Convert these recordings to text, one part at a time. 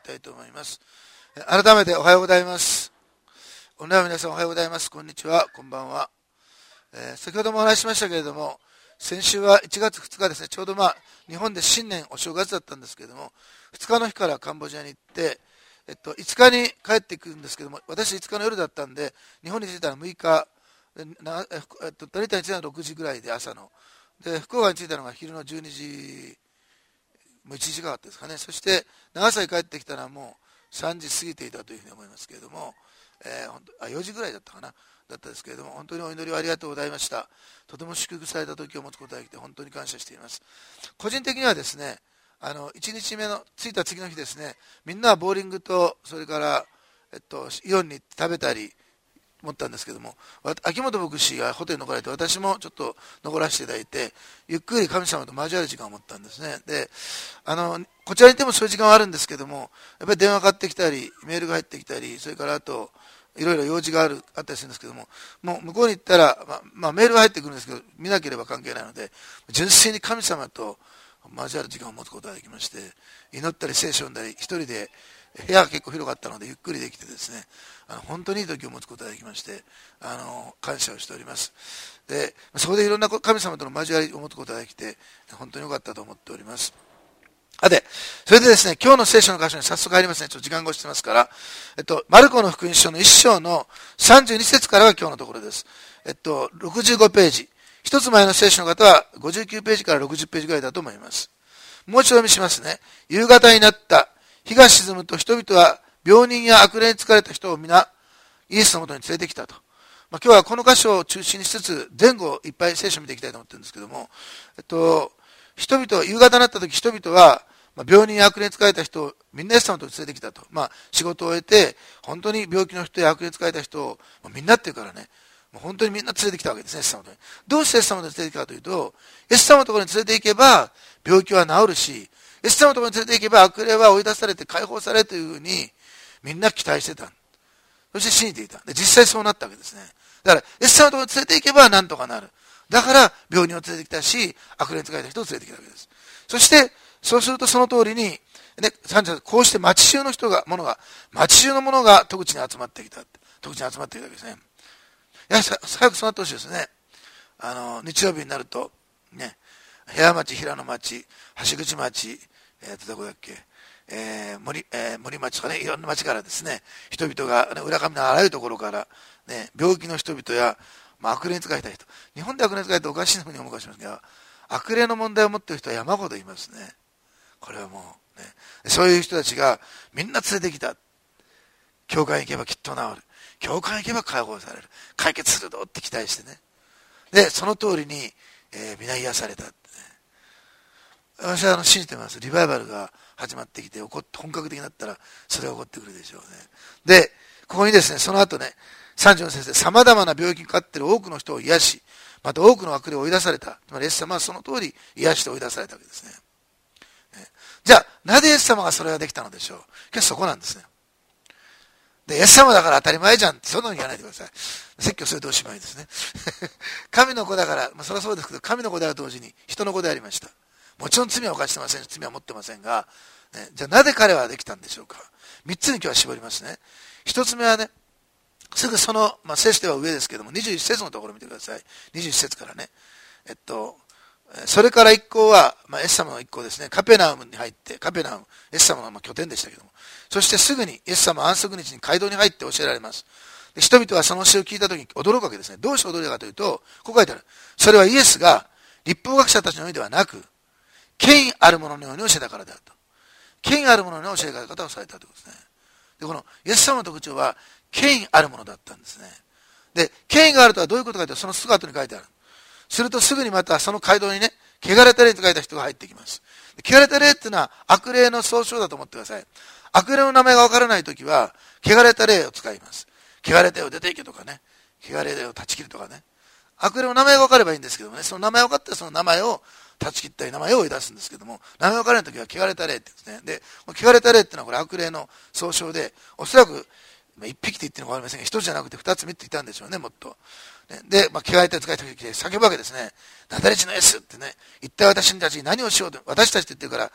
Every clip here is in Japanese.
きたいと思います。改めておはようございます。オンラインの皆さんおはようございます。こんにちは、こんばんは。先ほどもお話ししましたけれども、先週は1月2日ですね、ちょうど日本で新年お正月だったんですけれども、2日の日からカンボジアに行って、5日に帰ってくるんですけども、私5日の夜だったんで、日本に着いたのは6日、成田に着いたのは6時ぐらいで朝の。で、福岡に着いたのが昼の12時、もう1時間あったですかね。そして、長崎帰ってきたのはもう3時過ぎていたというふうに思いますけれども、4時ぐらいだったかな。だったですけれども、本当にお祈りをありがとうございました。とても祝福された時を持つことができて、本当に感謝しています。個人的にはですね、1日目の、着いた次の日ですね、みんなはボーリングと、それから、イオンに食べたり、思ったんですけども、秋元牧師がホテルに残られて、私もちょっと残らせていただいて、ゆっくり神様と交わる時間を持ったんですね。で、こちらにいてもそういう時間はあるんですけども、やっぱり電話かかってきたり、メールが入ってきたり、それからあと、いろいろ用事があったりするんですけども、もう向こうに行ったら、メールが入ってくるんですけど、見なければ関係ないので、純粋に神様と交わる時間を持つことができまして、祈ったり聖書を読んだり、一人で、部屋が結構広かったのでゆっくりできてですね、本当にいい時を持つことができまして、感謝をしております。で、そこでいろんな神様との交わりを持つことができて、本当に良かったと思っております。それでですね、今日の聖書の箇所に早速入りますね。ちょっと時間が押してますから、マルコの福音書の1章の32節からが今日のところです。65ページ。一つ前の聖書の方は59ページから60ページぐらいだと思います。もう一度読みしますね。夕方になった。日が沈むと人々は病人や悪霊に疲れた人を皆イエスのもとに連れてきたと。今日はこの箇所を中心にしつつ前後いっぱい聖書を見ていきたいと思ってるんですけども、人々、夕方になった時人々は病人や悪霊に疲れた人をみんなイエス様のとに連れてきたと。仕事を終えて本当に病気の人や悪霊に疲れた人をみんなっていうからね、本当にみんな連れてきたわけですね、イエス様のとに。どうしてイエス様のとに連れてきたかというと、イエス様のところに連れて行けば病気は治るし、イエス様のところに連れて行けば悪霊は追い出されて解放されるというふうにみんな期待してた。そして信じていた。で、実際そうなったわけですね。だから、イエス様のところに連れて行けばなんとかなる。だから、病人を連れてきたし、悪霊に疲れた人を連れてきたわけです。そして、そうするとその通りに、ね、こうして町中のものが戸口に集まってきた。戸口に集まってきたわけですね。やはり早くそうなってほしいですね。日曜日になると、ね、部屋町、平野町、橋口町、どこだっけ、森町とかね、いろんな町からですね、人々が、ね、浦上のあらゆるところから、ね、病気の人々や、悪霊に疲れた人。日本で悪霊に疲れておかしいふうに思うかもしれませんが、悪霊の問題を持っている人は山ほどいますね。これはもう、ね、そういう人たちがみんな連れてきた。教会に行けばきっと治る。教会に行けば解放される。解決するぞって期待してね。で、その通りに、皆癒されたってね。私は信じてます。リバイバルが始まってきて、本格的になったら、それが起こってくるでしょうね。で、ここにですね、その後ね、34節で、様々な病気にかかっている多くの人を癒し、また多くの悪霊を追い出された。つまり、イエス様はその通り癒して追い出されたわけですね。じゃあ、なぜイエス様がそれができたのでしょう。今日そこなんですね。で、イエス様だから当たり前じゃんって、そんなの言わないでください。説教するとおしまいですね。神の子だから、それはそうですけど、神の子である同時に人の子でありました。もちろん罪は犯してませんし、罪は持ってませんが、ね、じゃあなぜ彼はできたんでしょうか。3つに今日は絞りますね。1つ目はね、すぐその、聖書では上ですけども、21節のところを見てください。21節からね。それから一行は、イエス様の一行ですね、カペナウムに入って、カペナウム、イエス様の拠点でしたけども、そしてすぐにイエス様は安息日に街道に入って教えられます。で、人々はその詩を聞いたときに驚くわけですね。どうして驚いたかというと、こう書いてある。それはイエスが律法学者たちのようではなく、権威あるもののように教えたからであると。権威あるもののように教え方をされたということですね。で、このイエス様の特徴は、権威あるものだったんですね。で、権威があるとはどういうことかというと、そのすぐ後に書いてある。するとすぐにまたその街道にね、汚れた霊と書いた人が入ってきます。汚れた霊っていうのは悪霊の総称だと思ってください。悪霊の名前がわからないときは、汚れた霊を使います。汚れた霊を出ていけとかね、汚れた霊を断ち切るとかね。悪霊の名前がわかればいいんですけどもね、その名前がわかったらその名前を断ち切ったり名前を追い出すんですけども、名前がわからないときは汚れた霊って言うんですね。で、汚れた霊っていうのはこれ悪霊の総称で、おそらく一匹って言ってるのかわかりませんが、一つじゃなくて二つ三ついたんでしょうね、もっと。 で、着替えて使いた時来て叫ぶわけですね。ナザレ人のイエスってね、一体私たちに何をしようと、私たちって言ってるから、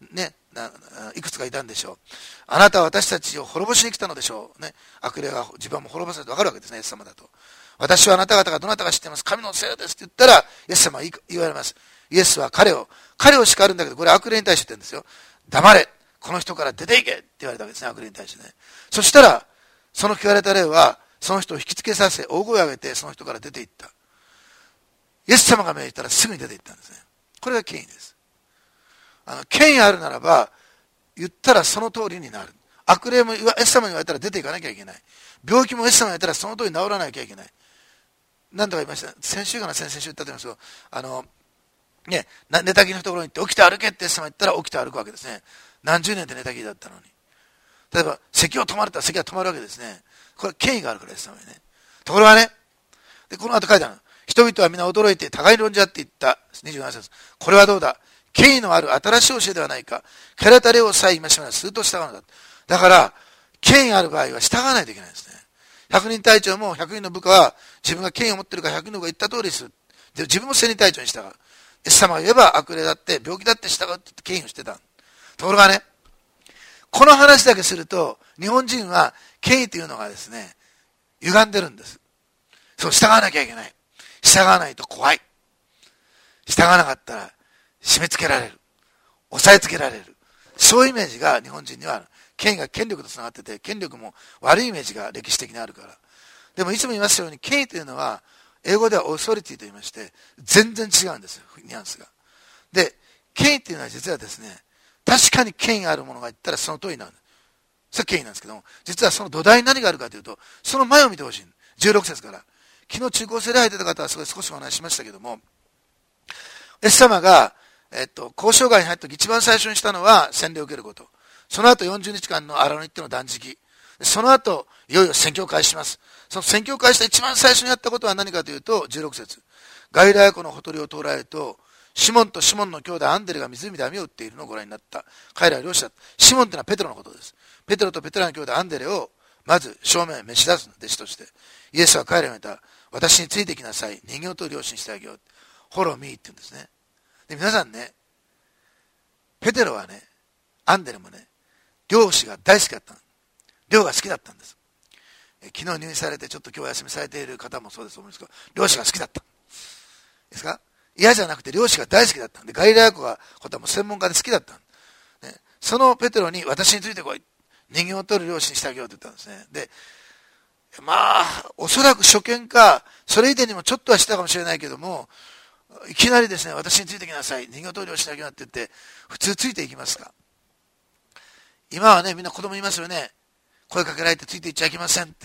ね、いくつかいたんでしょう。あなたは私たちを滅ぼしに来たのでしょう。ね、悪霊が自分も滅ぼされてわかるわけですね、イエス様だと。私はあなた方がどなたか知っています。神のせいですって言ったら、イエス様は言われます。イエスは彼を叱るんだけど、これ悪霊に対して言ってるんですよ。黙れ、この人から出ていけって言われたわけですね、悪霊に対してね。そしたら、その聞かれた霊は、その人を引きつけさせ、大声を上げて、その人から出て行った。イエス様が命じたらすぐに出て行ったんですね。これが権威です。権威あるならば、言ったらその通りになる。悪霊もイエス様に言われたら出ていかなきゃいけない。病気もイエス様に言われたらその通りに治らなきゃいけない。何とか言いました。先週かな、先々週言ったと思いますけど、寝たきりのところに行って起きて歩けってイエス様言ったら起きて歩くわけですね。何十年って寝たきりだったのに。例えば、咳を止まれたら咳が止まるわけですね。これ権威があるからイエス様にね。ところがね、で、この後書いてある。人々は皆驚いて互いに論じ合っていった。27節。これはどうだ、権威のある新しい教えではないか。蹴られた霊をさえ戒めならすると従うのだ。だから、権威ある場合は従わないといけないんですね。100人隊長も100人の部下は自分が権威を持ってるから100人の部下が言った通りする。で、自分も1000人隊長に従う。イエス様が言えば悪霊だって病気だって従うって権威をしてた。ところがね、この話だけすると、日本人は権威というのがですね、歪んでるんです。そう、従わなきゃいけない。従わないと怖い。従わなかったら締め付けられる。押さえつけられる。そういうイメージが日本人にはある。権威が権力とつながってて、権力も悪いイメージが歴史的にあるから。でもいつも言いますように、権威というのは、英語ではオーソリティと言いまして、全然違うんですよ、ニュアンスが。で、権威っていうのは実はですね、確かに権威があるものが言ったらその通りになる。それは権威なんですけども、実はその土台に何があるかというと、その前を見てほしい。16節から。昨日中高生で入ってた方はそれ少しお話ししましたけども、イエス様が、交渉外に入った時一番最初にしたのは洗礼を受けること。その後40日間の荒野に行っての断食。その後、いよいよ宣教を開始します。その宣教を開始した一番最初にやったことは何かというと、16節。ガリラヤ湖のほとりを通られると、シモンとシモンの兄弟アンデレが湖で網を打っているのをご覧になった。彼らは漁師だった。シモンというのはペテロのことです。ペテロとペテロの兄弟アンデレをまず正面召し出す弟子として。イエスは彼らに言った。私についてきなさい。人形と漁師にしてあげよう。フォローミーって言うんですね。で、皆さんね、ペテロはね、アンデレもね、漁師が大好きだったの。漁が好きだったんです。昨日入院されてちょっと今日お休みされている方もそうですと思うんですけど、漁師が好きだった。ですか？嫌じゃなくて漁師が大好きだったんで、ガリラヤ湖がことはもう専門家で好きだったんで、ね、そのペテロに私についてこい。人形を取る漁師にしてあげようって言ったんですね。で、まあ、おそらく初見か、それ以前にもちょっとはしたかもしれないけども、いきなりですね、私についてきなさい。人形取りをしなきゃって言って、普通ついていきますか？今はね、みんな子供いますよね。声かけられてついていっちゃいけませんって。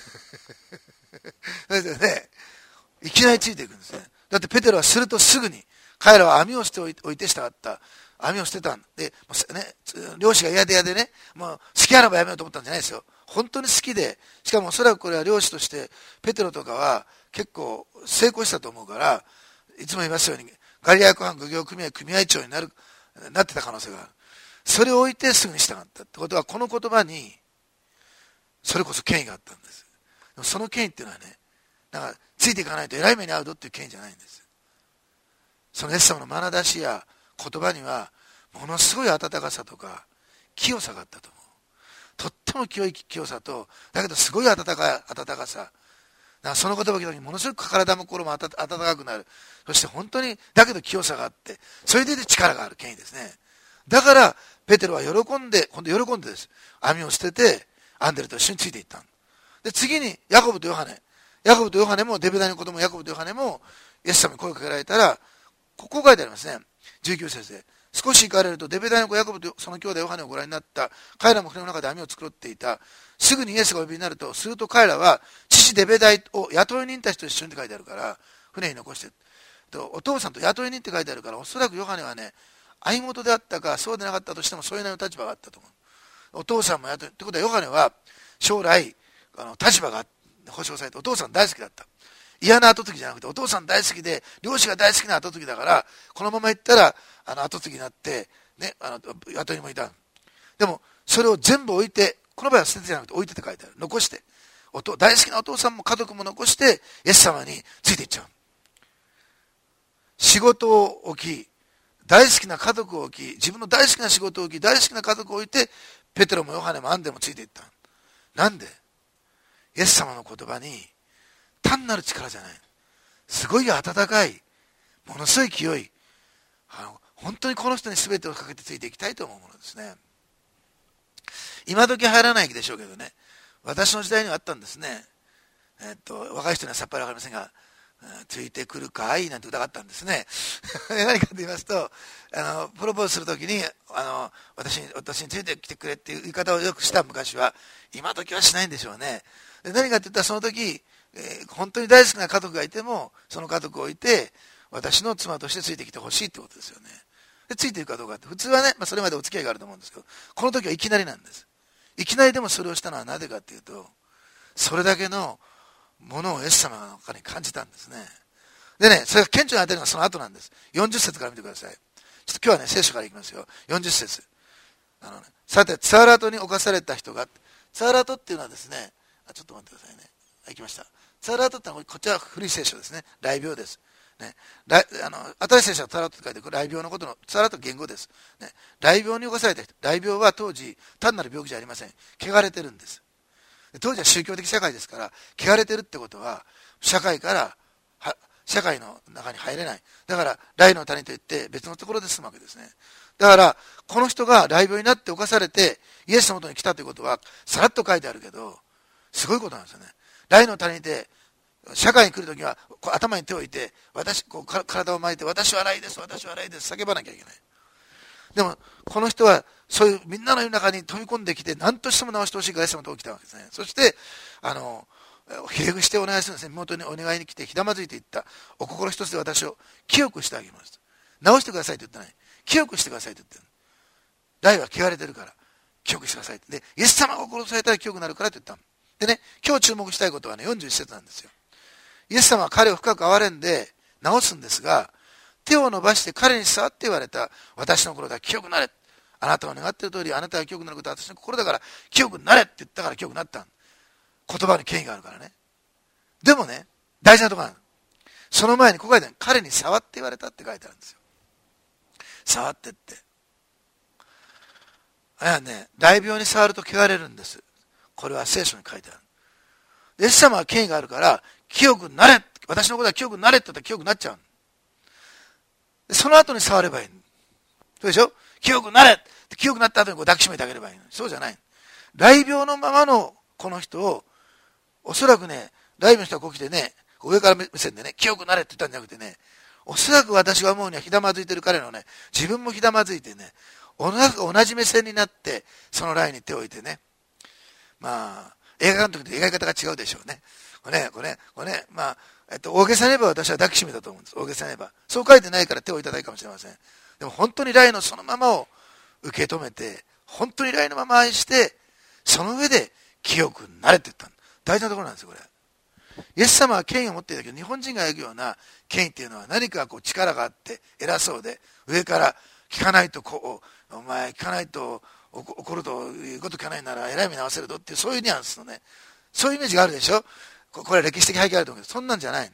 それでね、いきなりついていくんですね。だってペテロはするとすぐに、彼らは網をしておいて従った。網を捨てたんで、ね、漁師が嫌で嫌でね、もう好きあらばやめようと思ったんじゃないですよ。本当に好きで、しかもおそらくこれは漁師として、ペテロとかは結構成功したと思うから、いつも言いますように、ガリラヤ湖畔漁業組合組合長になってた可能性がある。それを置いてすぐに従ったってことは、この言葉に、それこそ権威があったんです。でもその権威っていうのはね、なんかついていかないと偉い目に遭うぞっていう権威じゃないんです。そのイエス様の眼差しや言葉には、ものすごい温かさとか、清さがあったと思う。とっても清い清さと、だけどすごい温かさ。その言葉を聞いた時にものすごく体も心も温かくなる。そして本当に、だけど清さがあって、それで力がある権威ですね。だから、ペテロは喜んでです。網を捨てて、アンデレと一緒についていったで、次に、ヤコブとヨハネも、デベダの子供ヤコブとヨハネも、イエス様に声をかけられたら、ここ書いてありますね。19節で。少し行かれると、デベダの子ヤコブとその兄弟ヨハネをご覧になった。彼らも船の中で網を作っていた。すぐにイエスがお呼びになると、すると彼らは、父デベダイを雇い人たちと一緒にって書いてあるから、船に残して。お父さんと雇い人って書いてあるから、おそらくヨハネはね、愛元であったか、そうでなかったとしても、そういうなりの立場があったと思う。お父さんも雇い、ってことはヨハネは、将来、立場が保障されて、お父さん大好きだった。嫌な後継ぎじゃなくて、お父さん大好きで、漁師が大好きな後継ぎだから、このまま行ったら、後継ぎになって、ね、雇いにもいた。でも、それを全部置いて、この場合は捨ててじゃなくて置いてって書いてある。残して。 大好きなお父さんも家族も残してイエス様についていっちゃう。仕事を置き、大好きな家族を置き、自分の大好きな仕事を置き、大好きな家族を置いて、ペテロもヨハネもアンデもついていった。なんで？イエス様の言葉に単なる力じゃない。すごい温かい、ものすごい清い、本当にこの人に全てをかけてついていきたいと思うものですね。今時入らないでしょうけどね、私の時代にはあったんですね。若い人にはさっぱりわかりませんが、ついてくるかいなんて歌があったんですね。何かと言いますと、プロポーズするときに私についてきてくれっていう言い方をよくした昔は、今時はしないんでしょうね。で何かって言ったら、その時、本当に大好きな家族がいても、その家族を置いて私の妻としてついてきてほしいってことですよね。でついていくかどうかって、普通はね、それまでお付き合いがあると思うんですけど、この時はいきなりなんです。いきなりでもそれをしたのはなぜかっていうと、それだけのものをイエス様の中に感じたんですね。でね、それが顕著に当てるのはその後なんです。40節から見てください。ちょっと今日はね、聖書からいきますよ。40節。さて、ツアラトに侵された人が、ツアラトっていうのはですね、ちょっと待ってくださいね。行きました。ツアラトってのは、こっちは古い聖書ですね。雷病です。ね、新しい聖書はツアラトって書いて、これ雷病のことの、ツアラト言語です。ね、雷病に侵された人。雷病は当時、単なる病気じゃありません。汚れてるんです。当時は宗教的社会ですから、汚れてるってことは、社会の中に入れない。だから、雷の谷といって別のところで住むわけですね。だから、この人が雷病になって侵されて、イエスのもとに来たということは、さらっと書いてあるけど、すごいことなんですよね。雷の谷で、社会に来るときは、頭に手を置いて、体を巻いて、私は雷です、私は雷です、叫ばなきゃいけない。でも、この人は、そういうみんなの世の中に飛び込んできて、何としても治してほしいからイエス様のとこに来たわけですね。そして、ひれ伏してお願いするんですね。妹にお願いに来て、ひだまずいていった。お心一つで私を清くしてあげます。治してくださいと言ってない。清くしてくださいと言ってる。雷は汚れてるから、清くしてください。で、イエス様が殺されたら清くなるからと言ったの。でね、今日注目したいことはね、41節なんですよ。イエス様は彼を深く憐れんで治すんですが、手を伸ばして彼に触って言われた。私の心だ、清くなれ。あなたが願っている通り、あなたが清くなることは私の心だから、清くなれって言ったから清くなった。言葉に権威があるからね。でもね、大事なところなの。その前にここ書いてある。彼に触って言われたって書いてあるんですよ。触ってって。あれはね、雷病に触ると汚れるんです。これは聖書に書いてある。イエス様は権威があるから、清くなれ。私のことは清くなれって言ったら清くなっちゃう。その後に触ればいい。そうでしょ？清くなれって清くなった後に抱きしめてあげればいい。そうじゃない。雷病のままのこの人を、おそらくね、雷病の人がこう来てね、上から目線でね、清くなれって言ったんじゃなくてね、おそらく私が思うにはひだまずいてる彼のね、自分もひだまずいてね、同じ目線になって、その雷に手を置いてね、まあ、映画監督で描き方が違うでしょうね。これね、まあ、大げさに言えば私は抱きしめたと思うんです。大げさに言えば。そう書いてないから手をいただいたかもしれません。でも本当に雷のそのままを受け止めて、本当に雷のまま愛して、その上で清くなれって言ったんだ。大事なところなんですよ、これ。イエス様は権威を持っていたけど、日本人が描くような権威っていうのは何かこう力があって偉そうで、上から聞かないとお前聞かないと怒るということ聞かないなら偉い目に合わせるとっていう、そういうニュアンスのね、そういうイメージがあるでしょ。これは歴史的背景あると思うけど、そんなんじゃない。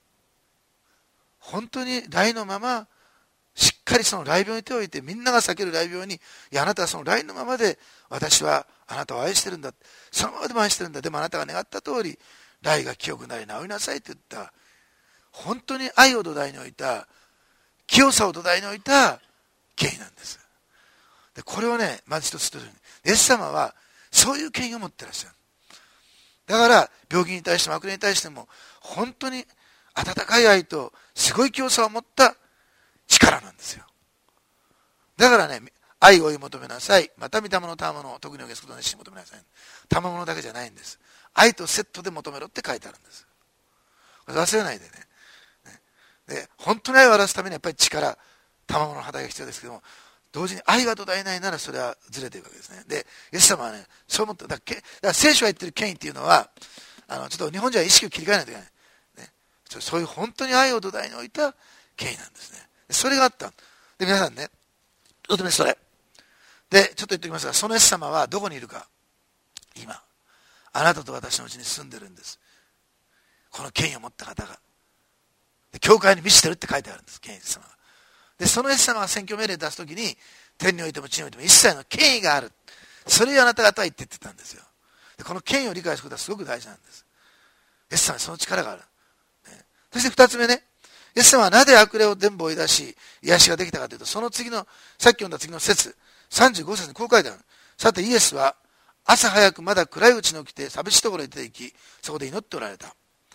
本当に雷のまま、しっかりその雷病に手を置いて、みんなが避ける雷病に、いや、あなたはその雷のままで、私はあなたを愛してるんだ。そのままでも愛してるんだ。でもあなたが願った通り、雷が清くなり治りなさいと言った。本当に愛を土台に置いた、清さを土台に置いた権威なんです。でこれをね、まず一つと、イエス様はそういう権威を持ってらっしゃる。だから病気に対しても悪霊に対しても本当に温かい愛とすごい強さを持った力なんですよ。だからね、愛を追い求めなさい。また御霊の賜物を特に受けすことを熱心に求めなさい。賜物だけじゃないんです。愛とセットで求めろって書いてあるんです。忘れないでね。で本当に愛を表すためにやっぱり力、賜物の働きが必要ですけども、同時に愛が土台ないならそれはずれていくわけですね。で、イエス様はね、そう思った。だから聖書が言ってる権威っていうのは、ちょっと日本人は意識を切り替えないといけない。ね、そういう本当に愛を土台に置いた権威なんですね。それがあった。で、皆さんね、どうでもそれ。で、ちょっと言っておきますが、そのイエス様はどこにいるか。今。 あなたと私のうちに住んでるんです。この権威を持った方が。で教会に満ちてるって書いてあるんです、権威様が。で、そのイエス様が選挙命令を出すときに、天においても地においても一切の権威がある。それをあなた方は言ってたんですよ。でこの権威を理解することはすごく大事なんです。イエス様にその力がある。ね、そして二つ目ね、イエス様はなぜ悪霊を全部追い出し、癒しができたかというと、その次の、さっき読んだ次の節、35節にこう書いてある。さてイエスは朝早くまだ暗いうちに起きて寂しいところへ出て行き、そこで祈っておられた。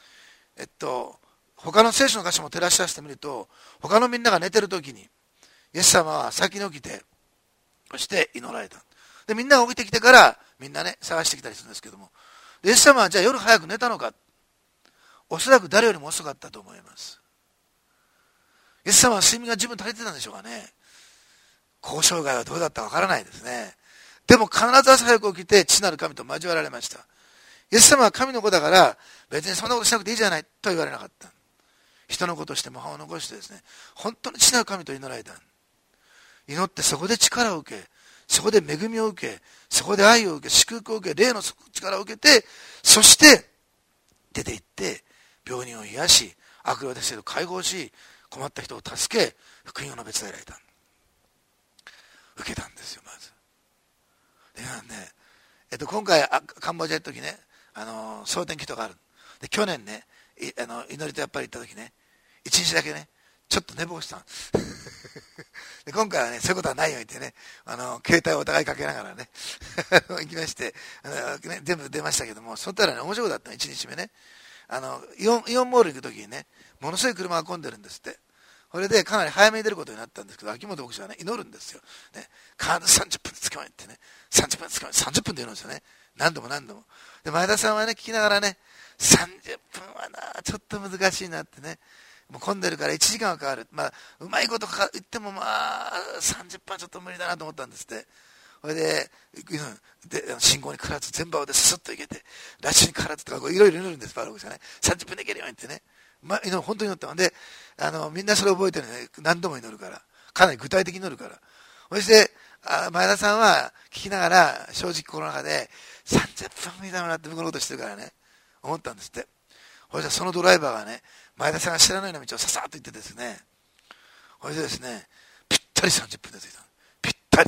他の聖書の箇所も照らし出してみると、他のみんなが寝てる時に、イエス様は先に起きて、そして祈られた。で、みんなが起きてきてから、みんなね、探してきたりするんですけども、イエス様はじゃあ夜早く寝たのか。おそらく誰よりも遅かったと思います。イエス様は睡眠が十分足りてたんでしょうかね。交渉外はどうだったかわからないですね。でも必ず朝早く起きて父なる神と交わられました。イエス様は神の子だから別にそんなことしなくていいじゃないと言われなかった。人の子として模範を残してですね、本当に父なる神と祈られた。祈ってそこで力を受け、そこで恵みを受け、そこで愛を受け、祝福を受け、霊の力を受けて、そして出て行って病人を癒し、悪霊を出して解放し、困った人を助け、福音を述べ伝えられた。受けたんですよ、まず。でね、今回カンボジア行った時ね、蒼天祈祷がある。で去年ね、祈りとやっぱり行った時ね、一日だけね、ちょっと寝坊したんで今回はね、そういうことはないようにってね、携帯をお互いかけながらね行きまして、ね、全部出ましたけども、そしたらね、面白かったの、1日目ね、イオンモール行く時にね、ものすごい車が混んでるんですって。それでかなり早めに出ることになったんですけど、秋元牧師はね、祈るんですよ。ね、必ず30分で捕まえてね、30分で捕まえて、30分で祈るんですよね。何度も何度も。で、前田さんはね、聞きながらね、30分はな、ちょっと難しいなってね、もう混んでるから1時間はかかる。まあ、うまいこと言ってもまあ、30分はちょっと無理だなと思ったんですって。それで、信号にからず、全場でスッと行けて、ラッシュにからずとか、いろいろ祈るんです、パロ牧師はね。30分で行けるようにってね。本当に祈ったので、みんなそれ覚えてるね。何度も祈るから。かなり具体的に祈るから。そして、前田さんは聞きながら、正直心の中で、30分無理だなって僕のことしてるからね、思ったんですって。そしてそのドライバーがね、前田さんが知らないような道をささっと行ってですね、それでですね、ぴったり30分で着いたの。ぴったり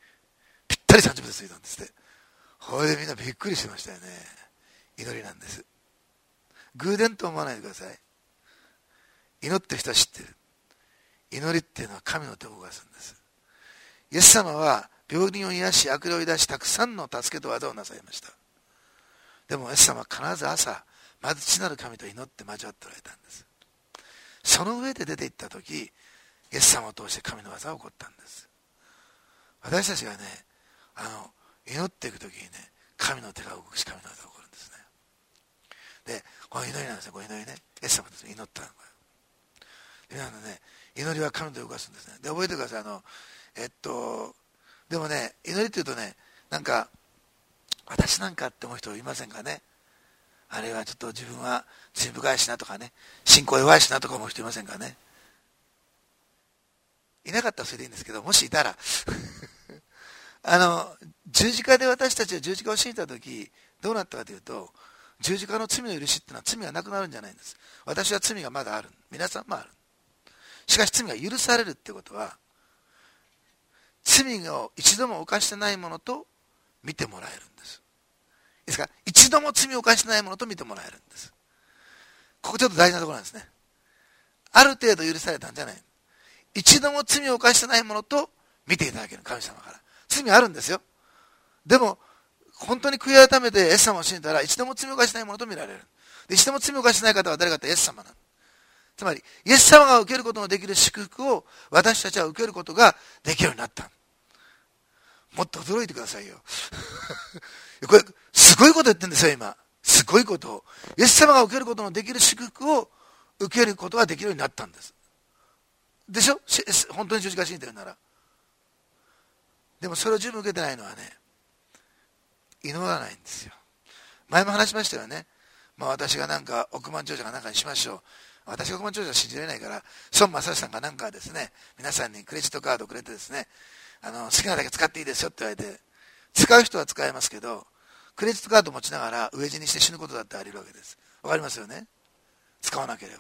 30分で着いたんですって。それでみんなびっくりしましたよね。祈りなんです。偶然と思わないでください。祈ってる人は知ってる。祈りっていうのは神の手を動かすんです。イエス様は病人を癒し、悪霊を癒し、たくさんの助けと技をなさいました。でもイエス様は必ず朝、まず父なる神と祈って交わっておられたんです。その上で出て行った時、イエス様を通して神の技が起こったんです。私たちがね、祈っていく時にね、神の手が動くし、神の技が起こるんですね。で、この祈りなんですね、この祈りね。イエス様と祈ったの。皆さんね、祈りは神の手を動かすんですね。で、覚えてください。でもね、祈りっていうとね、なんか、私なんかって思う人いませんかね。あるいはちょっと自分は罪深いしなとかね、信仰弱いしなとか思う人いませんかね。いなかったらそれでいいんですけど、もしいたら十字架で私たちは十字架を信じたとき、どうなったかというと、十字架の罪の許しっていうのは罪がなくなるんじゃないんです。私は罪がまだある。皆さんもある。しかし罪が許されるってことは、罪を一度も犯してないものと見てもらえるんです。いいですか？一度も罪を犯してないものと見てもらえるんです。ここちょっと大事なところなんですね。ある程度許されたんじゃない。一度も罪を犯してないものと見ていただける、神様から。罪あるんですよ。でも、本当に悔い改めてイエス様を信じたら、一度も罪を犯してないものと見られる。で、一度も罪を犯してない方は誰かとイエス様なの。つまり、イエス様が受けることのできる祝福を私たちは受けることができるようになった。もっと驚いてくださいよ。これ、すごいこと言ってるんですよ、今。すごいことを。イエス様が受けることのできる祝福を受けることができるようになったんです。でしょ？本当に十字架信じてるなら。でもそれを十分受けてないのはね、祈らないんですよ。前も話しましたよね。私がなんか億万長者がなんかにしましょう。私が億万長者は信じられないから、孫正義さんがなんかですね、皆さんにクレジットカードをくれてですね、好きなだけ使っていいですよって言われて、使う人は使えますけど、 クレジットカード持ちながら飢え死にして死ぬことだってあり得るわけです。わかりますよね。使わなければ。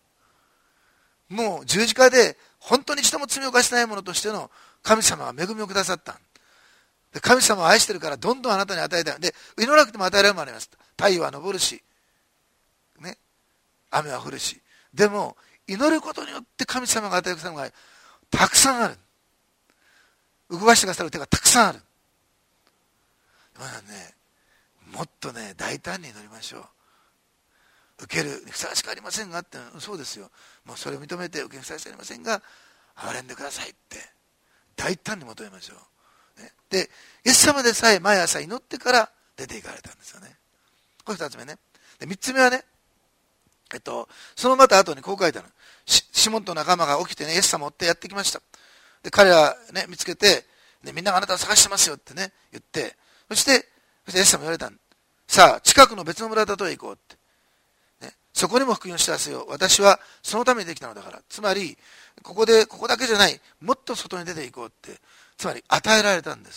もう十字架で本当に一度も罪を犯してない者としての神様が恵みをくださった。で神様を愛してるからどんどんあなたに与えたい。で、祈らなくても与えられるものあります。太陽は昇るし、ね、雨は降るし。でも、祈ることによって神様が与えるものがたくさんある。動かしてくださる手がたくさんある。まだね、もっとね、大胆に祈りましょう。受けるにふさわしくありませんがって、そうですよ。もうそれを認めて受けるにふさわしくありませんが、憐れんでくださいって、大胆に求めましょう。ね、で、イエス様でさえ毎朝祈ってから出て行かれたんですよね。これ二つ目ね。で、三つ目はね、そのまた後にこう書いてある。シモンと仲間が起きてね、イエス様を追ってやってきました。で、彼らね、見つけて、ね、みんながあなたを探してますよってね、言って、そしてイエス様言われたん。さあ、近くの別の村だとへ行こうって。ね、そこにも福音を知らせよう。私はそのためにできたのだから。つまり、ここだけじゃない、もっと外に出て行こうって。つまり、与えられたんです。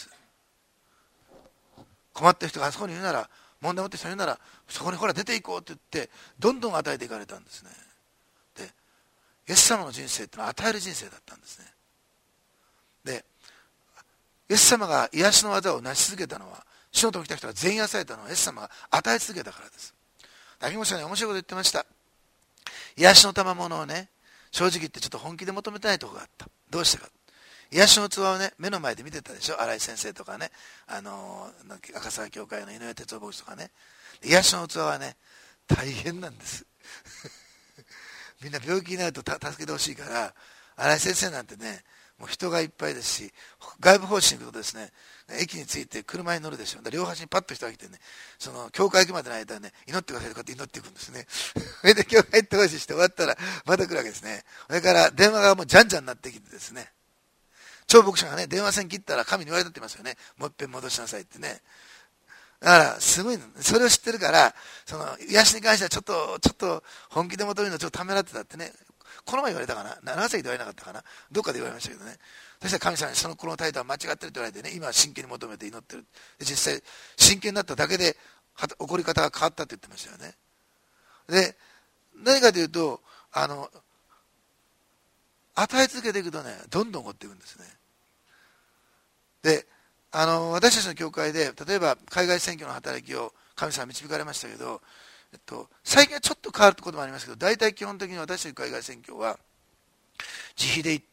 困ってる人があそこにいるなら、問題を持ってる人がいるなら、そこにほら出て行こうって言って、どんどん与えていかれたんですね。で、イエス様の人生ってのは与える人生だったんですね。で、イエス様が癒しの技を成し続けたのは、死のと来た人が全員癒されたのは、イエス様が与え続けたからです。秋元さんね、面白いこと言ってました。癒しの賜物をね、正直言ってちょっと本気で求めたいところがあった。どうしてか。癒しの器をね、目の前で見てたでしょ。新井先生とかね、赤沢教会の井上哲夫牧師とかね。癒しの器はね、大変なんです。みんな病気になると助けてほしいから、新井先生なんてね、もう人がいっぱいですし、外部方針に行くとですね、駅に着いて車に乗るでしょ。両端にパッと人が来てね、その教会駅までの間ね、祈ってくださいとかって祈っていくんですね。それで教会行ってほしいして終わったら、また来るわけですね。それから電話がもうじゃんじゃんになってきてですね、超牧師がね、電話線切ったら神に言われたって言いますよね。もう一遍戻しなさいってね。だから、すごいの。それを知ってるから、その、癒しに関してはちょっと、本気で求めるのちょっとためらってたってね。この前言われたかな、長崎で言われなかったかな、どっかで言われましたけどね。そしたら神様にそのこの態度は間違ってるって言われてね、今は真剣に求めて祈ってる。で実際、真剣になっただけで、起こり方が変わったって言ってましたよね。で、何かというと、与え続けていくとね、どんどん起こっていくんですね。で、私たちの教会で、例えば海外選挙の働きを神様は導かれましたけど、最近はちょっと変わることもありますけど、大体基本的に私たちの海外選挙は、自費で行って、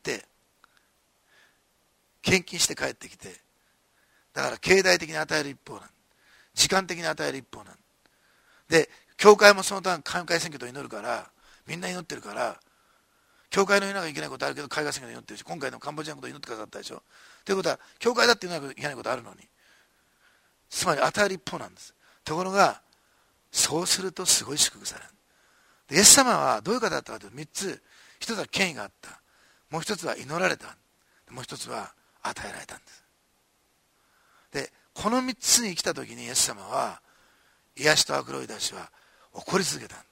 献金して帰ってきて、だから経済的に与える一方なん。時間的に与える一方なん。で、教会もその他海外選挙と祈るから、みんな祈ってるから、教会の祈らなきゃいけないことあるけど、海外選挙で祈ってるし、今回のカンボジアのことを祈ってくださったでしょ。ということは、教会だって祈らなきゃいけないことあるのに、つまり与える一方なんです。ところが、そうするとすごい祝福される。イエス様はどういう方だったかというと、3つ。一つは権威があった。もう一つは祈られた。もう一つは与えられたんです。で、この3つに来た時にイエス様は、癒しと悪霊出しは起こり続けた。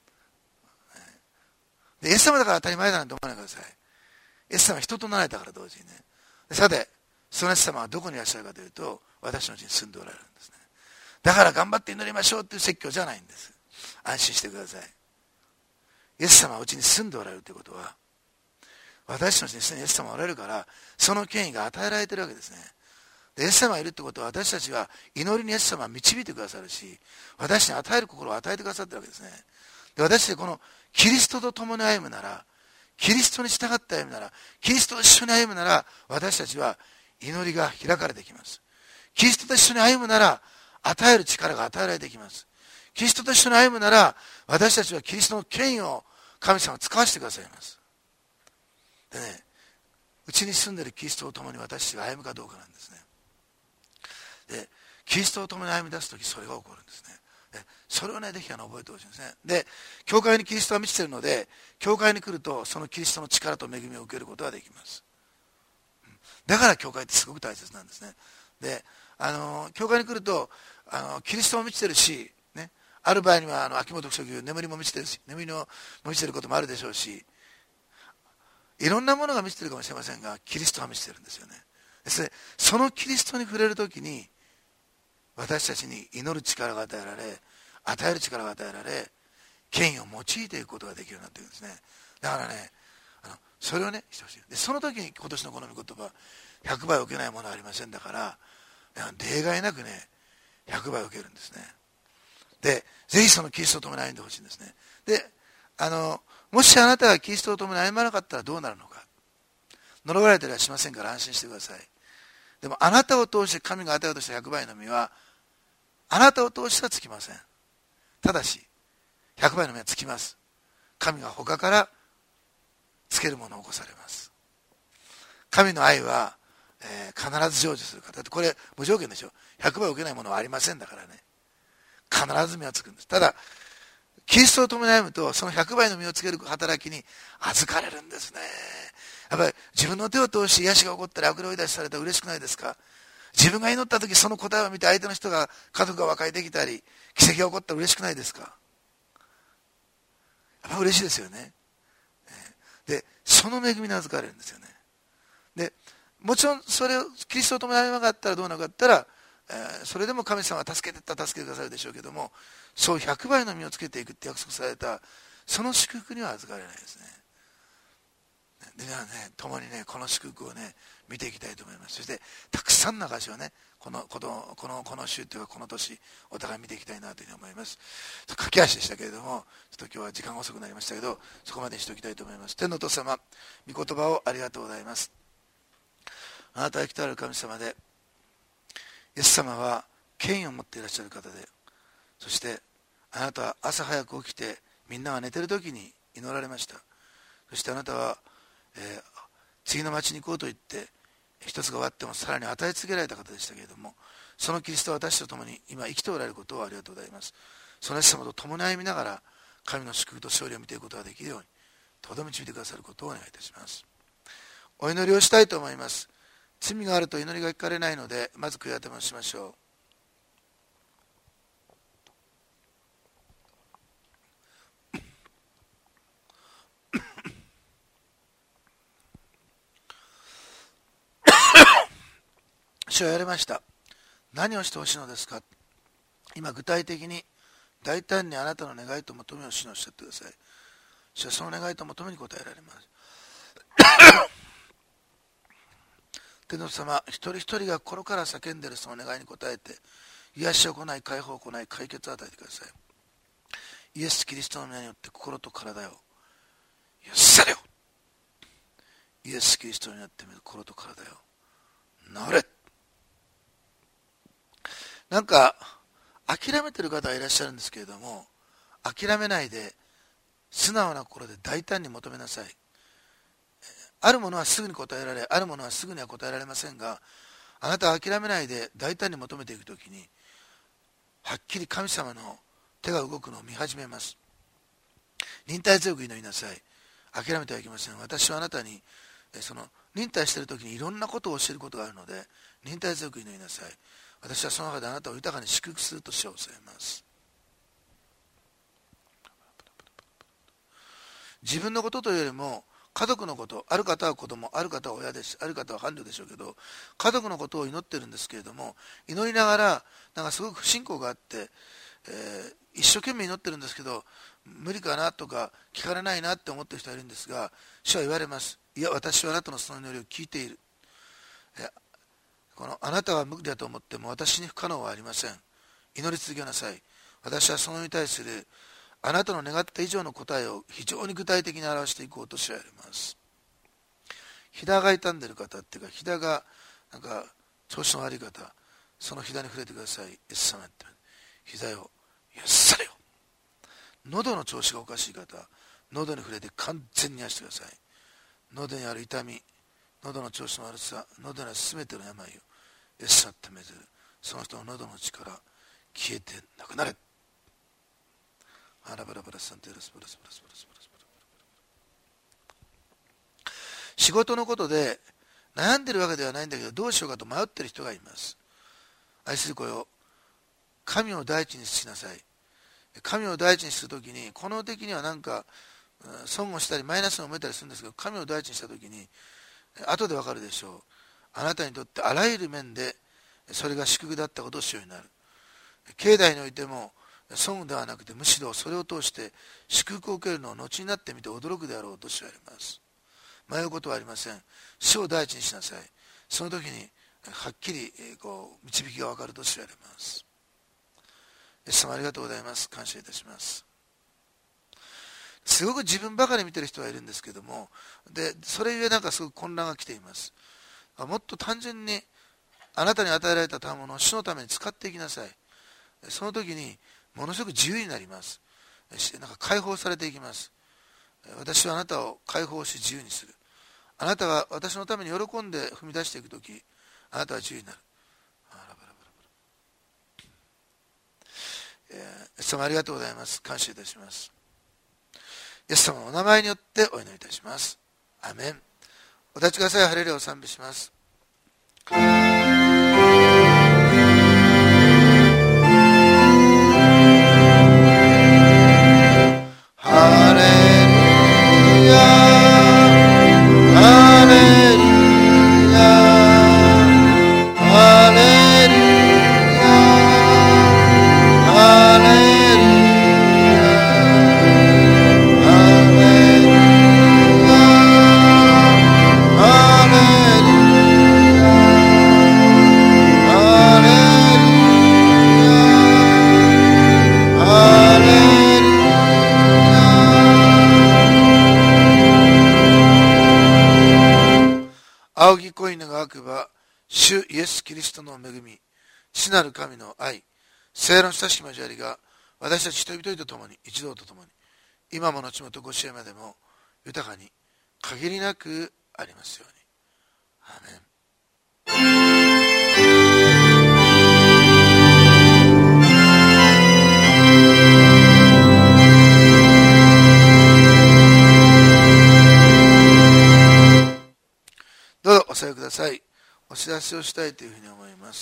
で、イエス様だから当たり前だなんて思わないでください。イエス様は人となられたから同時にね。さて、そのイエス様はどこにいらっしゃるかというと、私のうちに住んでおられるんですね。だから頑張って祈りましょうっていう説教じゃないんです。安心してください。イエス様はうちに住んでおられるということは、私のうちにすでにイエス様がおられるから、その権威が与えられているわけですね。でイエス様がいるってことは、私たちは祈りにイエス様は導いてくださるし、私に与える心を与えてくださっているわけですね。で私たちこのキリストと共に歩むなら、キリストに従って歩むなら、キリストと一緒に歩むなら、私たちは祈りが開かれてきます。キリストと一緒に歩むなら、与える力が与えられてきます。キリストと一緒に歩むなら、私たちはキリストの権威を神様が使わせてくださいます。でね、うちに住んでいるキリストと共に私たちが歩むかどうかなんですね。で、キリストと共に歩み出すとき、それが起こるんですね。でそれをね、ぜひ覚えてほしいんですね。で、教会にキリストは満ちているので、教会に来ると、そのキリストの力と恵みを受けることができます。だから教会ってすごく大切なんですね。で、教会に来ると、キリストも満ちてるし、ね、ある場合には秋元書記眠りも満ちてるし、眠りの満ちてることもあるでしょうし、いろんなものが満ちてるかもしれませんが、キリストは満ちてるんですよね。そのキリストに触れるときに、 私たちに祈る力が与えられ、与える力が与えられ、権威を用いていくことができるようになっているんですね。だからね、それをねしてほしい。でその時に今年のこの御言葉、100倍受けないものはありませんだから、例外なくね100倍受けるんですね。でぜひそのキリストと共に歩んでほしいんですね。でもしあなたがキリストと共に歩まなかったらどうなるのか、呪われたりはしませんから安心してください。でもあなたを通して神が与えようとした100倍の実はあなたを通してはつきません。ただし100倍の実はつきます。神が他からつけるものを起こされます。神の愛は、必ず成就する方。だってこれ無条件でしょ。100倍受けないものはありませんだからね。必ず実はつくんです。ただキリストを共に歩むとその100倍の実をつける働きに預かれるんですね。やっぱり自分の手を通して癒しが起こったり悪霊を追い出しされたら嬉しくないですか。自分が祈った時その答えを見て相手の人が家族が和解できたり奇跡が起こったら嬉しくないですか。やっぱ嬉しいですよね。でその恵みに預かれるんですよね。でもちろんそれをキリストと共に歩まなかったらどうなかったら、それでも神様は助けてったら助けてくださるでしょうけども、そう100倍の実をつけていくって約束されたその祝福には預かれないですね。ではね、共にねこの祝福をね見ていきたいと思います。そしてたくさんの証をねこの週というかこの年お互い見ていきたいなというふうに思います。駆け足でしたけれどもちょっと今日は時間が遅くなりましたけど、そこまでにしておきたいと思います。天のお父様、御言葉をありがとうございます。あなたは生きとある神様で、イエス様は権威を持っていらっしゃる方で、そしてあなたは朝早く起きてみんなが寝てる時に祈られました。そしてあなたは、次の町に行こうと言って一つが終わってもさらに与え続けられた方でしたけれども、そのキリストは私と共に今生きておられることをありがとうございます。そのイエス様と共に歩みながら神の祝福と勝利を見ていくことができるようにとどめ導いてくださることをお願いいたします。お祈りをしたいと思います。罪があると祈りが聞かれないので、まず悔い改めをしましょう。主は言われました。何をしてほしいのですか。今具体的に大胆にあなたの願いと求めを主におっしゃってください。主はその願いと求めに応えられます。天の様、一人一人が心から叫んでいるその願いに応えて、癒しを行い、解放を行い、解決を与えてください。イエス・キリストの皆によって心と体を許されよ。イエス・キリストによって心と体を治れ。なんか諦めてる方はいらっしゃるんですけれども、諦めないで素直な心で大胆に求めなさい。あるものはすぐに答えられ、あるものはすぐには答えられませんが、あなたは諦めないで大胆に求めていくときに、はっきり神様の手が動くのを見始めます。忍耐強く祈りなさい。諦めてはいけません。私はあなたにその忍耐しているときにいろんなことを教えることがあるので、忍耐強く祈りなさい。私はその中であなたを豊かに祝福すると主は教えます。自分のことというよりも家族のこと、ある方は子供、ある方は親です、ある方は伴侶でしょうけど、家族のことを祈ってるんですけれども、祈りながらなんかすごく不信仰があって、一生懸命祈ってるんですけど無理かなとか聞かれないなって思ってる人がいるんですが、主は言われます。いや、私はあなたのその祈りを聞いている。あなたは無理だと思っても私に不可能はありません。祈り続けなさい。私はそのに対するあなたの願った以上の答えを非常に具体的に表していこうとしられます。膝が痛んでいる方っていうか、膝がなんか調子の悪い方、その膝に触れてください。イエス様って、膝を許されよ。喉の調子がおかしい方、喉に触れて完全に癒してください。喉にある痛み、喉の調子の悪さ、喉にある全ての病をイエス様ってめずる。その人の喉の力消えてなくなれ。仕事のことで悩んでるわけではないんだけど、どうしようかと迷ってる人がいます。愛する子よ、神を第一にしなさい。神を第一にするときに、この時にはなんか損をしたりマイナスに思えたりするんですけど、神を第一にしたときに後でわかるでしょう。あなたにとってあらゆる面でそれが祝福だったことを知るようになる。 境内においても損ではなくて、むしろそれを通して祝福を受けるのを後になってみて驚くであろうと言われます。迷うことはありません。主を第一にしなさい。その時にはっきり導きが分かると言われます。イエス様ありがとうございます。感謝いたします。すごく自分ばかり見てる人がいるんですけども、それゆえなんかすごく混乱が来ています。もっと単純にあなたに与えられた賜物を主のために使っていきなさい。その時にものすごく自由になります。なんか解放されていきます。私はあなたを解放し自由にする。あなたが私のために喜んで踏み出していく時、あなたは自由になる。イエス様ありがとうございます。感謝いたします。イエス様のお名前によってお祈りいたします。アメン。お立ちください。ハレルヤを賛美します。ハレルヤ、ハレルヤ、ハレルヤ、ハレルヤ、ハレルヤ、ハレルヤ、ハレルヤ、ハレルヤ。仰ぎ恋のが悪ば、主イエス・キリストの恵み、父なる神の愛、聖霊の親しき交わりが、私たち一人一人と共に、一同と共に、今も後もとご支援までも、豊かに、限りなくありますように。アーメン。どうぞお座りください。お知らせをしたいというふうに思います。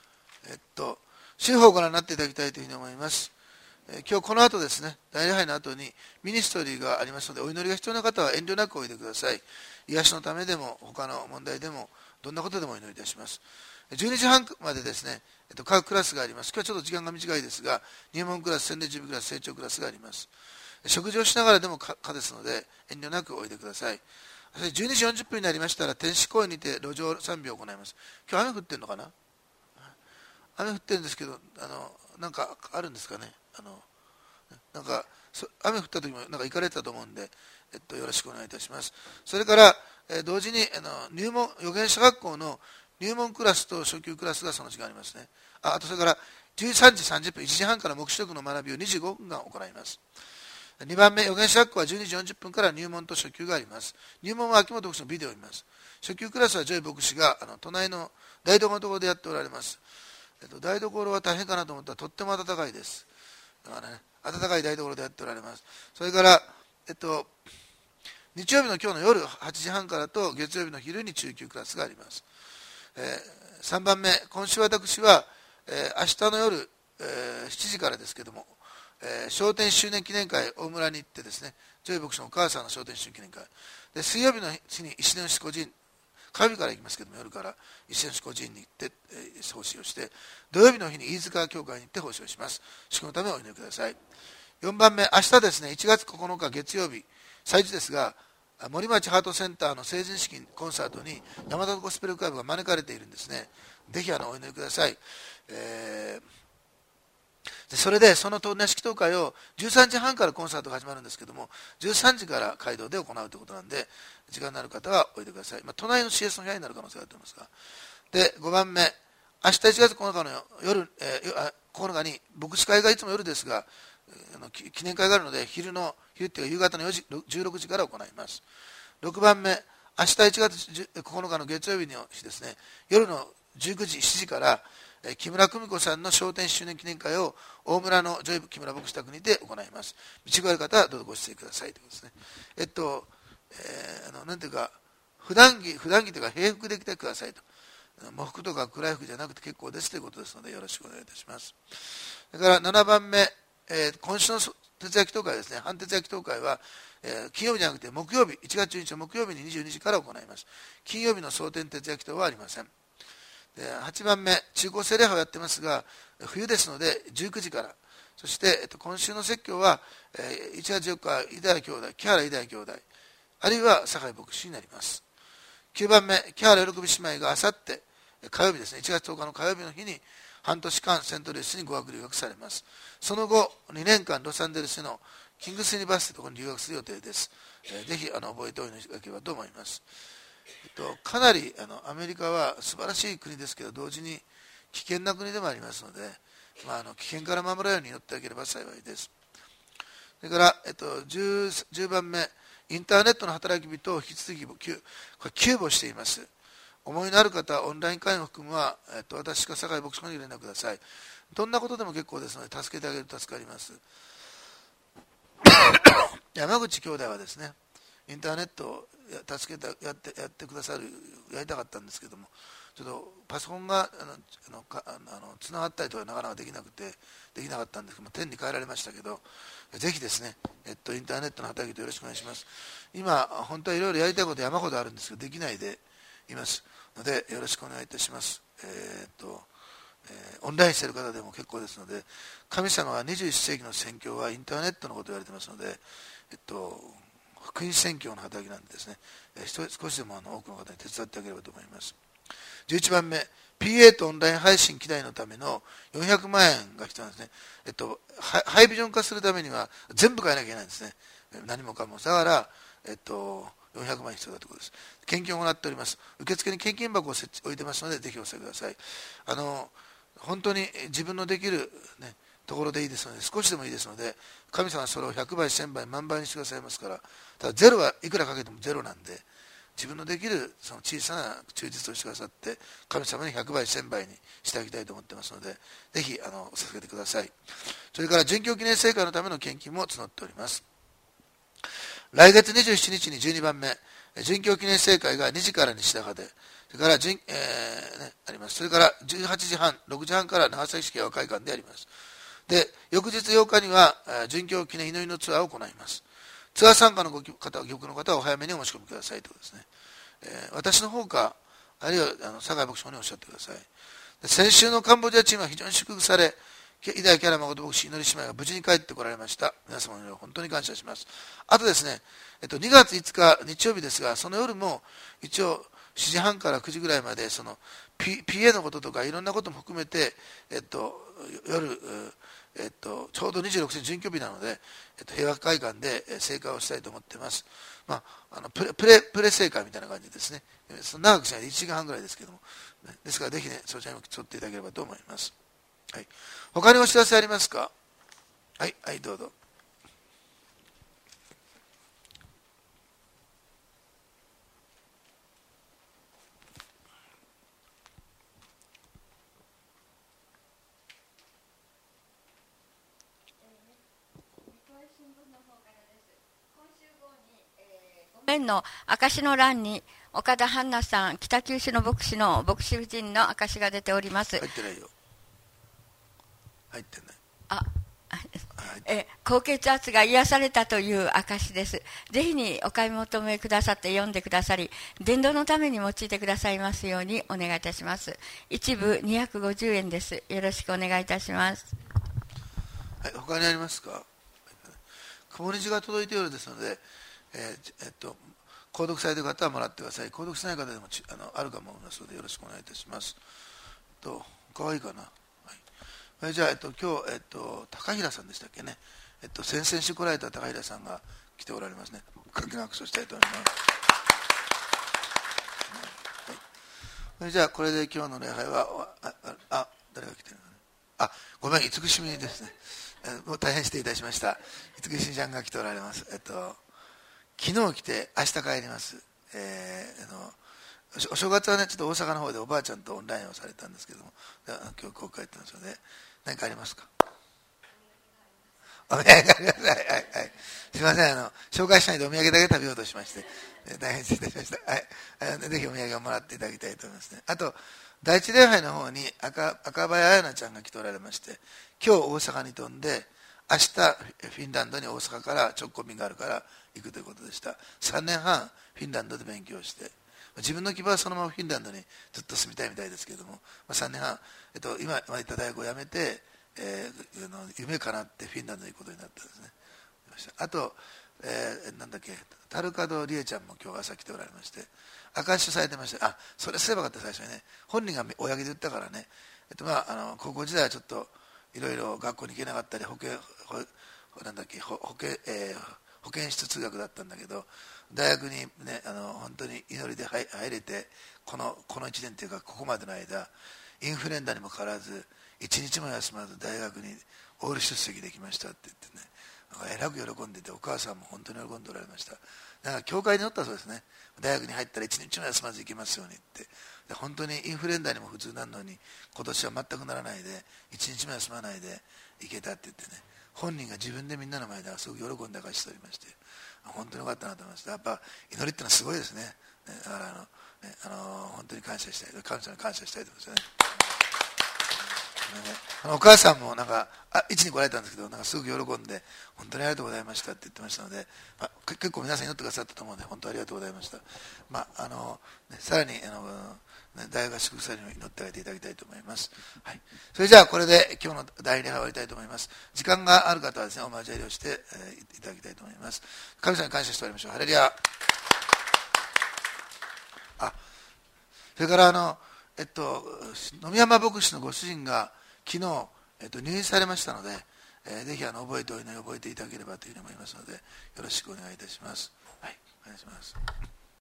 新法をご覧になっていただきたいというふうに思います。今日この後ですね、大礼拝の後にミニストリーがありますので、お祈りが必要な方は遠慮なくおいでください。癒しのためでも、他の問題でも、どんなことでもお祈りいたします。12時半までですね、各クラスがあります。今日はちょっと時間が短いですが、入門クラス、洗礼準備クラス、成長クラスがあります。食事をしながらでも可ですので、遠慮なくおいでください。12時40分になりましたら、天使公園にて路上賛美を行います。今日雨降ってるのかな？雨降ってるんですけど、なんかあるんですかね。なんか雨降った時もなんか行かれてたと思うんで、よろしくお願いいたします。それから、同時に入門預言者学校の入門クラスと初級クラスがその時間ありますね。あとそれから13時30分、1時半から黙示録の学びを25分間行います。2番目、預言者学校は12時40分から入門と初級があります。入門は秋元牧師のビデオを見ます。初級クラスはジョイ牧師が隣の台所のところでやっておられます。台所は大変かなと思ったらとっても暖かいです。だからね、暖かい台所でやっておられます。それから、日曜日の今日の夜8時半からと月曜日の昼に中級クラスがあります。3番目、今週私は、明日の夜、7時からですけども、商店周年記念会大村に行ってですね、ジョイ牧師のお母さんの商店周年記念会で、水曜日の日に石の石個人、火曜日から行きますけども、夜から石の石個人に行って、奉仕をして、土曜日の日に飯塚教会に行って奉仕をします。祝福のためお祈りください。4番目、明日ですね、1月9日月曜日、祭日ですが、森町ハートセンターの成人式コンサートに山田ゴスペルクラブが招かれているんですね。ぜひお祈りください。それでその式祷会を13時半からコンサートが始まるんですけども、13時から街道で行うということなんで、時間のある方はおいでください。隣の CS の部屋になる可能性があると思いますが。で、5番目、明日1月9日の夜、9日に牧師会がいつも夜ですが、記念会があるので、昼っていうか夕方の16時から行います。6番目、明日1月9日の月曜日の日ですね、夜の19時、7時から、木村久美子さんの商店周年記念会を大村のジョイ木村牧師宅にて行います。道がある方はどうぞご出演くださいということですね。なんていうか、普段着というか平服で来てくださいと。喪服とか暗い服じゃなくて結構ですということですので、よろしくお願いいたします。それから7番目、今週の徹夜祈祷会ですね、半徹夜祈祷会は、金曜日じゃなくて木曜日、1月12日の木曜日に22時から行います。金曜日の蒼天徹夜祈祷はありません。8番目、中高生礼拝をやってますが、 冬ですので19時から、そして、今週の説教は、1月4日、井田兄弟、木原井田兄弟、あるいは酒井牧師になります。9番目、木原喜び姉妹があさって火曜日ですね、1月10日の火曜日の日に半年間セントルイスに語学留学されます。その後、2年間ロサンゼルスのキングスユニバーシティところに留学する予定です。ぜひ覚えておいていただければと思います。かなりアメリカは素晴らしい国ですけど、同時に危険な国でもありますので、危険から守られるように祈ってあげれば幸いです。それから、10番目、インターネットの働き人を引き続き急募しています。思いのある方はオンライン会員を含むは、私か酒井牧師に連絡ください。どんなことでも結構ですので、助けてあげると助かります。山口兄弟はですね、インターネットを助けてやってくださる、やりたかったんですけども、ちょっとパソコンがつながったりとかなかなかできなかったんですけども、天に変えられましたけど、ぜひですね、インターネットの働きとよろしくお願いします。今、本当はいろいろやりたいこと山ほどあるんですけど、できないでいますので、よろしくお願いいたします。オンラインしている方でも結構ですので、神様は21世紀の宣教はインターネットのことを言われてますので、福音宣教の働きなんでですね、少しでも多くの方に手伝ってあげればと思います。11番目、PA とオンライン配信機材のための400万円が必要なんですね。ハイビジョン化するためには全部変えなきゃいけないんですね。何もかも。だから、400万円必要だということです。献金を行っております。受付に献金箱を置いてますので、ぜひお寄せください。本当に自分のできる、ところでいいですので、少しでもいいですので、神様はそれを100倍、1000倍、万倍にしてくださいますから、ただゼロはいくらかけてもゼロなんで、自分のできるその小さな忠実をしてくださって、神様に100倍、1000倍にしてあげたいと思ってますので、ぜひ授けてください。それから、殉教記念聖会のための献金も募っております。来月27日に12番目、殉教記念聖会が2時から西高で、それから、あります。それから18時半、6時半から長崎市慶和会館であります。で、翌日8日には、殉教記念祈りのツアーを行います。ツアー参加のごの方はお早めにお申し込みくださいということですね。私の方か、あるいは酒井牧師におっしゃってください。で、先週のカンボジアチームは非常に祝福され、井田木原誠牧師、祈り姉妹が無事に帰ってこられました。皆様に本当に感謝します。あとですね、2月5日日曜日ですが、その夜も一応7時半から9時ぐらいまで、その PA のこととかいろんなことも含めて、夜、ちょうど26日準拠日なので、平和会館で聖会をしたいと思っています。プレ聖会みたいな感じですね。長くしないで1時間半ぐらいですけども。ですからぜひね、そちらにも沿っていただければと思います。はい。他にお知らせありますか？はい、はい、どうぞ。 面の証の欄に岡田ハンナさん、北九州の牧師の牧師夫人の証が出ております。 入ってないよ。入ってない。 高血圧が癒されたという証です。ぜひにお買い求めくださって読んでくださり、伝道のために用いてくださいますようにお願いいたします。一部250円です。よろしくお願いいたします。 はい、他にありますか？曇り字が届いているようですので、購読されている方はもらってください。購読しない方でもあるかも思いますのでよろしくお願いいたします。かわいいかな。はい、じゃあ、今日、高平さんでしたっけね。先々週来られた高平さんが来ておられますね。関係なくそしたいと思います。はい、じゃあ、これで今日の礼拝は、誰が来てるのね。ごめん、慈しみですね。もう大変失礼いたしました。慈しみちゃんが来ておられます。昨日来て、明日帰ります。お正月はね、ちょっと大阪の方でおばあちゃんとオンラインをされたんですけども、今日こう帰ってますので、何かありますか？お土産があります。はい、はい、はい。すいません、紹介しないでお土産だけ食べようとしまして、大変失礼いたしました。はい。ぜひお土産をもらっていただきたいと思いますね。あと、第一礼拝の方に赤羽彩菜ちゃんが来ておられまして、今日大阪に飛んで、明日フィンランドに大阪から直行便があるから行くということでした。3年半フィンランドで勉強して、 自分の希望はそのままフィンランドにずっと住みたいみたいですけれども、3年半、今まで行った大学を辞めて、夢かなってフィンランドに行くことになったんですね。あと、なんだっけ、タルカド・リエちゃんも今日朝来ておられまして、証しされてまして、それすればよかった、最初にね。本人が公で言ったからね、高校時代はちょっといろいろ学校に行けなかったり、保健室通学だったんだけど、大学にね、本当に祈りで入れて、この1年というか、ここまでの間、インフルエンザにもかからず、1日も休まず大学にオール出席できましたって言ってね、えらく喜んでて、お母さんも本当に喜んでおられました。だから教会におったそうですね。大学に入ったら1日も休まず行けますようにって。で本当にインフルエンザにも普通なのに、今年は全くならないで、1日も休まないで行けたって言ってね、本人が自分でみんなの前ですごく喜んで明かしておりまして、本当によかったなと思いました。やっぱ祈りってのはすごいですね。だから本当に感謝したい、神様に感謝したいと思いますよね。お母さんもなんか一に来られたんですけど、なんかすごく喜んで本当にありがとうございましたって言ってましたので、結構皆さん祈ってくださったと思うので本当にありがとうございました。さらに大学が祝福されるように祈ってあげていただきたいと思います。はい、それじゃあこれで今日の第2礼拝を終わりたいと思います。時間がある方はですね、お交わりをして、いただきたいと思います。神様に感謝しておりましょう。ハレルヤ。それから野見山牧師のご主人が昨日、入院されましたので、ぜひ覚えておいていただければというふうに思いますので、よろしくお願いいたします。はい、お願いします。